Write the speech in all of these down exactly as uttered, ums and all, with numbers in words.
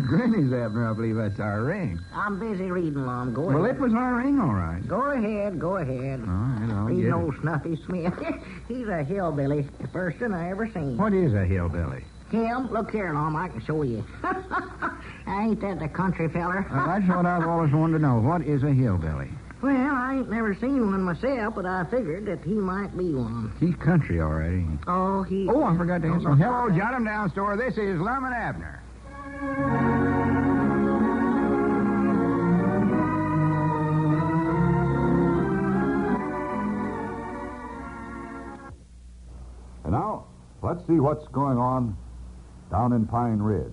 Granny's, Abner. I believe that's our ring. I'm busy reading, Lum. Go Well, ahead. it was our ring, all right. Go ahead, go ahead. All right, I'll Reading get old it. Snuffy Smith. He's a hillbilly. The first one I ever seen. What is a hillbilly? Him? Look here, Lum. I can show you. Ain't that the country feller? Uh, that's what I've always wanted to know. What is a hillbilly? Well, I ain't never seen one myself, but I figured that he might be one. He's country already. Oh, he... Oh, I forgot to Oh, answer. no. Hello, Jot 'em down store. This is Lum and Abner. And now, let's see what's going on down in Pine Ridge.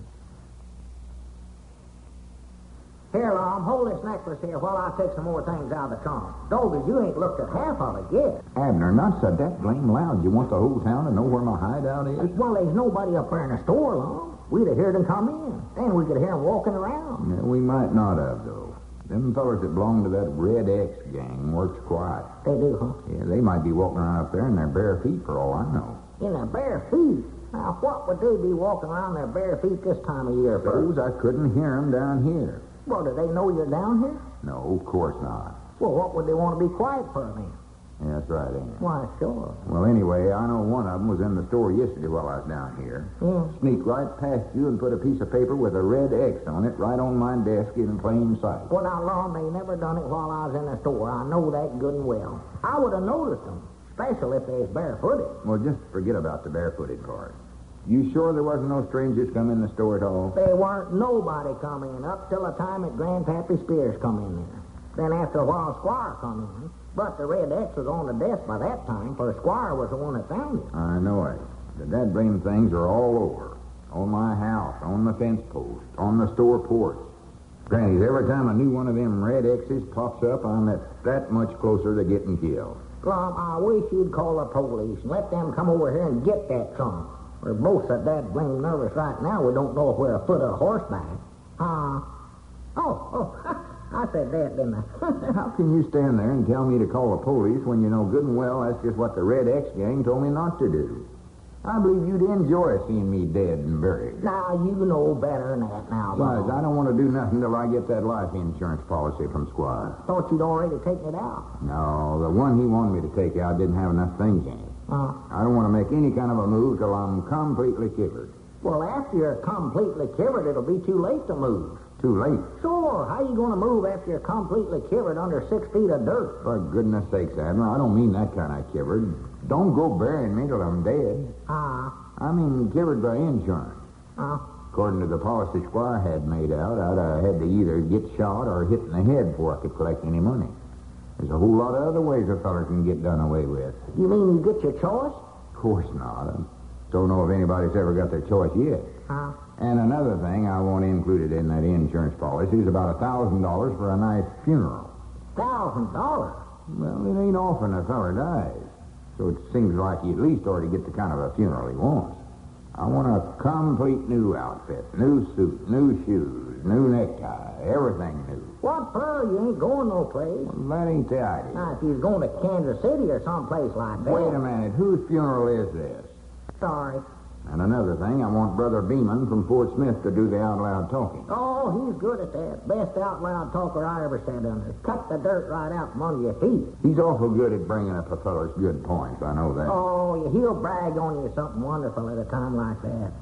Here, Lum, hold this necklace here while I take some more things out of the trunk. Doggy, you ain't looked at half of it yet. Abner, not so that blame loud. You want the whole town to know where my hideout is? Well, there's nobody up there in the store, Lum. We'd have heard them come in. Then we could hear them walking around. Yeah, we might not have, though. Them fellers that belong to that Red X gang works quiet. They do, huh? Yeah, they might be walking around up there in their bare feet for all I know. In their bare feet. Now, what would they be walking around their bare feet this time of year for? Suppose I couldn't hear 'em down here. Well, do they know you're down here? No, of course not. Well, what would they want to be quiet for, then? Yeah, that's right, ain't it? Why, sure. Well, anyway, I know one of 'em was in the store yesterday while I was down here. Yeah. Sneaked right past you and put a piece of paper with a red X on it right on my desk in plain sight. Well, now, Lum, they never done it while I was in the store. I know that good and well. I would have noticed them, especially if they was barefooted. Well, just forget about the barefooted part. You sure there wasn't no strangers come in the store at all? There weren't nobody come in up till the time that Grandpappy Spears come in there. Then after a while, Squire come in. But the red X was on the desk by that time, for Squire was the one that found it. I know it. The dad blame things are all over. On my house, on the fence post, on the store porch. Granny's, every time a new one of them red X's pops up, I'm that, that much closer to getting killed. Lum, I wish you'd call the police and let them come over here and get that trunk. We're both so dad blame nervous right now we don't know if we're afoot or horseback. Uh, oh, oh, I said that, didn't I? How can you stand there and tell me to call the police when you know good and well that's just what the Red X gang told me not to do? I believe you'd enjoy seeing me dead and buried. Now, you know better than that now, Besides, Lum. I don't want to do nothing till I get that life insurance policy from Squire. Thought you'd already taken it out. No, the one he wanted me to take out didn't have enough things in it. Uh, I don't want to make any kind of a move till I'm completely kibbered. well, after you're completely kivered, it'll be too late to move. Too late. Sure, how you going to move after you're completely kivered under six feet of dirt? For goodness sakes, Admiral, I don't mean that kind of kibbered. Don't go burying me till I'm dead. Uh, I mean kibbered by insurance. uh, According to the policy Squire had made out, I'd have had to either get shot or hit in the head before I could collect any money. There's a whole lot of other ways a feller can get done away with. you mean you get your choice? Of course not. I don't know if anybody's ever got their choice yet. Uh, And another thing I want included in that insurance policy is about a thousand dollars for a nice funeral. thousand dollars. Well, it ain't often a feller dies, so it seems like he at least ought to get the kind of a funeral he wants. I want a complete new outfit, new suit, new shoes, new necktie, everything new. What for? You ain't going no place. Well, that ain't the idea. Now, if you're going to Kansas City or someplace like that. Wait a minute, whose funeral is this? Sorry. And another thing, I want Brother Beeman from Fort Smith to do the out loud talking. Oh, he's good at that. Best out loud talker I ever sat under. Cut the dirt right out from under your feet. He's awful good at bringing up a feller's good points, I know that. Oh, yeah, he'll brag on you something wonderful at a time like that.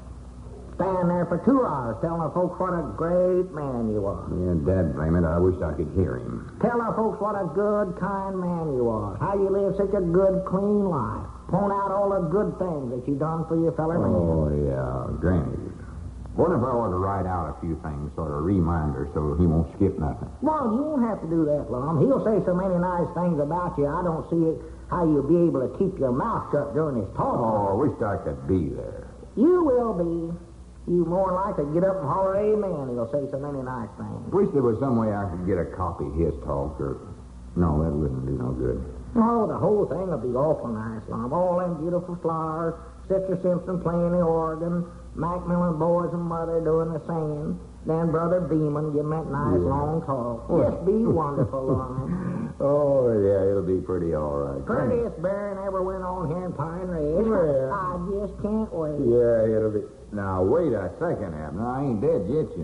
Stand there for two hours telling the folks what a great man you are. Yeah, Dad blame it, I wish I could hear him. Tell the folks what a good, kind man you are. How you live such a good, clean life. Point out all the good things that you done for your fellow man. Oh, yeah, Granny. What if I were to write out a few things, sort of reminder, so he won't skip nothing? Well, you won't have to do that, Lum. He'll say so many nice things about you, I don't see it, how you'll be able to keep your mouth shut during his talk. Oh, I wish I could be there. You will be. You more likely get up and holler, amen. He'll say so many nice things. Wish there was some way I could get a copy of his talk, or... No, that wouldn't do no good. Oh, the whole thing will be awful nice, Lum. All them beautiful flowers, Sister Simpson playing the organ, Macmillan boys and mother doing the singing, then Brother Beeman giving that nice Yeah. long talk. Just be wonderful, Lum. Oh, yeah, it'll be pretty all right. Prettiest bearing ever went on here in Pine Ridge. Well. I just can't wait. Yeah, it'll be... Now, wait a second, Abner. I ain't dead yet, you know.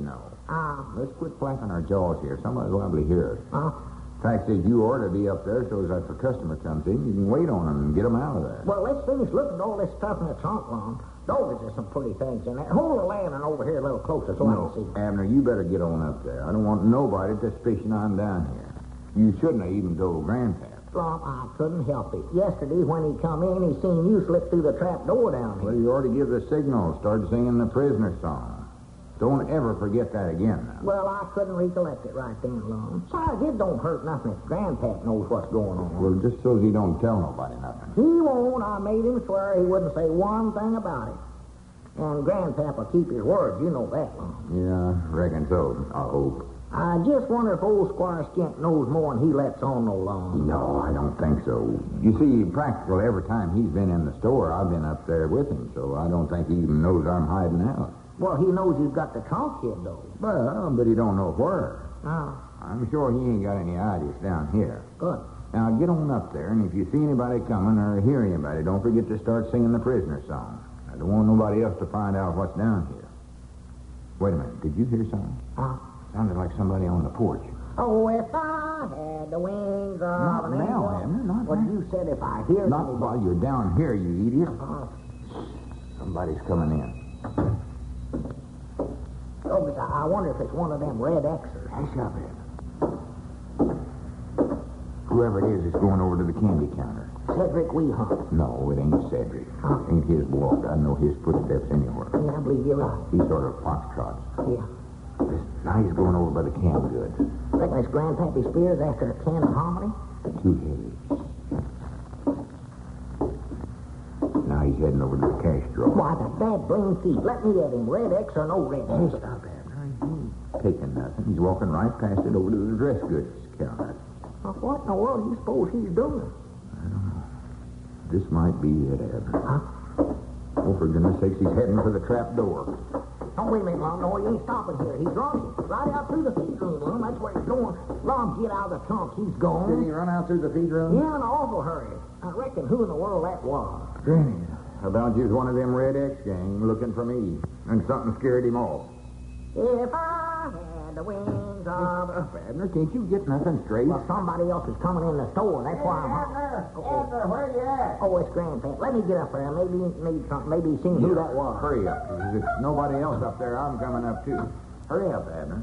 Uh, Let's quit flapping our jaws here. Somebody's liable to hear us. uh, Fact is, you ought to be up there so that if a customer comes in, you can wait on them and get them out of there. well, let's finish looking at all this stuff in the trunk, Lon. Those are some pretty things in there. Hold the lantern over here a little closer so I can see. Abner, you better get on up there. I don't want nobody to suspicion I'm down here. You shouldn't have even told Grandpap. Lon, I couldn't help it. Yesterday, when he come in, he seen you slip through the trap door down Well, here. you ought to give the signal. Start singing the prisoner song. Don't ever forget that again now. Well, I couldn't recollect it right then, Lon. Besides, it don't hurt nothing if Grandpap knows what's going on. Well, just so he don't tell nobody nothing. He won't. I made him swear he wouldn't say one thing about it. And Grandpap will keep his word. You know that, Lon. Yeah, reckon so. I hope. I just wonder if old Squire Skimp knows more than he lets on no long. No, I don't think so. You see, practically every time he's been in the store, I've been up there with him, so I don't think he even knows I'm hiding out. Well, he knows you've got the trunk hid, though. Well, but he don't know where. Ah, I'm sure he ain't got any ideas down here. good. Now, get on up there, and if you see anybody coming or hear anybody, don't forget to start singing the prisoner song. I don't want nobody else to find out what's down here. Wait a minute. Did you hear something? Ah. Sounded like somebody on the porch. Oh, if I had the wings of Not an now, angel. Abner, not What now. you said if I hear Not somebody- while you're down here, you idiot. Uh, Somebody's coming in. oh, but I I wonder if it's one of them red Xers. Hush up, Abner. Whoever it is is going over to the candy counter. Cedric Weehunt. No, it ain't Cedric. Huh? Ain't his walk. I know his footsteps anywhere. Yeah, I believe you're right. He sort of foxtrots. Yeah. Now he's going over by the canned goods. Reckon it's Grandpappy Spears after a can of hominy? Too heavy. Now he's heading over to the cash drawer. Why, the bad blame thief. Let me at him. Red X or no red Hey, X. stop, Abner. He ain't taking nothing. He's walking right past it over to the dress goods counter. Well, what in the world do you suppose he's doing? This might be it, Abner. Huh? Oh, for goodness sakes, he's heading for the trap door. Don't wait a minute, Lon. No, he ain't stopping here. He's running. Right out through the feed room, Lon. That's where he's going. Lon, get out of the trunk. He's gone. Did he run out through the feed room? Yeah, in an awful hurry. I reckon who in the world that was. Granny, about you's one of them Red X gang looking for me. And something scared him off. If I had the wings of... Up, Abner, can't you get nothing straight? Well, somebody else is coming in the store. That's why I'm... Abner, Uh-oh. Abner, where you at? Oh, it's Grandpa. Let me get up there. Maybe he needs something. Maybe he's seen who that was. Hurry up. If there's nobody else up there, I'm coming up too. Hurry up, Abner.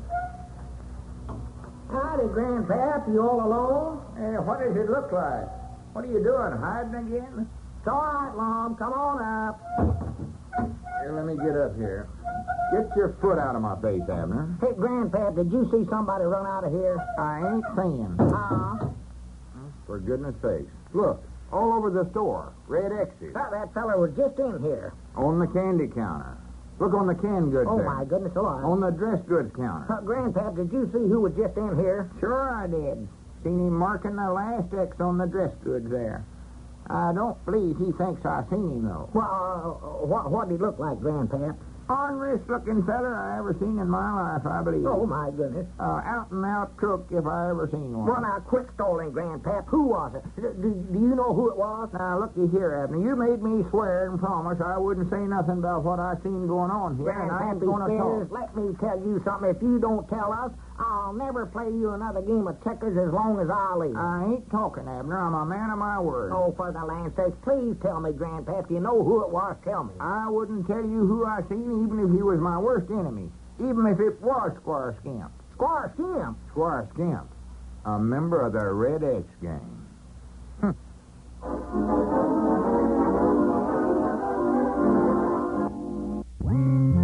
Howdy, Grandpa. You all alone? Hey, what does it look like? What are you doing, hiding again? It's all right, Lom. Come on up. Here, let me get up here. Get your foot out of my face, Abner. Hey, Grandpa, did you see somebody run out of here? I ain't seeing. Uh, For goodness sakes. Look, all over the store. Red X's. that, that feller was just in here. On the candy counter. Look on the canned goods Oh, there. my goodness alive. On the dress goods counter. Uh, Grandpa, did you see who was just in here? Sure I did. Seen him marking the last X on the dress goods there. I don't believe he thinks I seen him, though. Well, uh, what, what did he look like, Grandpa? Orneriest looking feller I ever seen in my life, I believe. Oh, my goodness. Uh, out and out crook if I ever seen one. Well, now, quit stalling, Grandpap. Who was it? Do, do, do you know who it was? Now, looky here, Abner. You made me swear and promise I wouldn't say nothing about what I seen going on here, and I ain't Grandpappy going to Spears, talk. let me tell you something. If you don't tell us, I'll never play you another game of checkers as long as I live. I ain't talking, Abner. I'm a man of my word. Oh, for the land's sake, please tell me, Grandpa. If you know who it was, tell me. I wouldn't tell you who I seen, even if he was my worst enemy. Even if it was Squire Skimp. Squire Skimp. Squire Skimp, a member of the Red X gang.